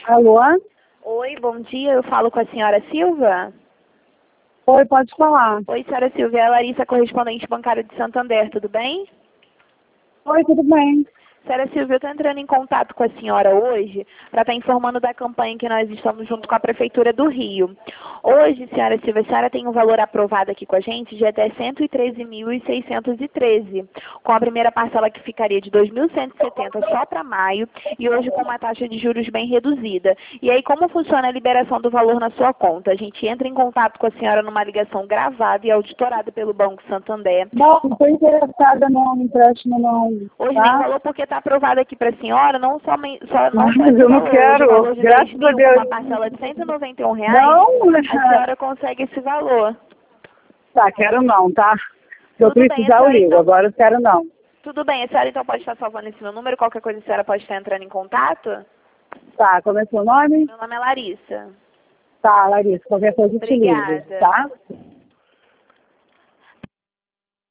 Alô? Oi, bom dia. Eu falo com a senhora Silva? Oi, pode falar. Oi, senhora Silva. É a Larissa, correspondente bancária de Santander, tudo bem? Oi, tudo bem? Senhora Silvia, eu estou entrando em contato com a senhora hoje para estar informando da campanha que nós estamos junto com a Prefeitura do Rio. Hoje, senhora Silvia, a senhora tem um valor aprovado aqui com a gente de até R$ 113.613, com a primeira parcela que ficaria de R$ 2.170 só para maio e hoje com uma taxa de juros bem reduzida. E aí, como funciona a liberação do valor na sua conta? A gente entra em contato com a senhora numa ligação gravada e auditorada pelo Banco Santander. Não estou interessada no empréstimo, não. Hoje Tá? nem valor porque está aprovado aqui para a senhora, não só Mas esse eu não valor, hoje o quero. valor de Graças 10 a mil com Deus. uma parcela de R$ 191, Não, a senhora consegue esse valor. tá, quero não, tá? Se eu Tudo bem, a precisar, eu senhora ligo. então. Agora eu quero não. Tudo bem, a senhora então pode estar salvando esse meu número, qualquer coisa a senhora pode estar entrando em contato? Tá, como é seu nome? Meu nome é Larissa. Tá, Larissa, qualquer coisa eu te ligo, Obrigada. tá?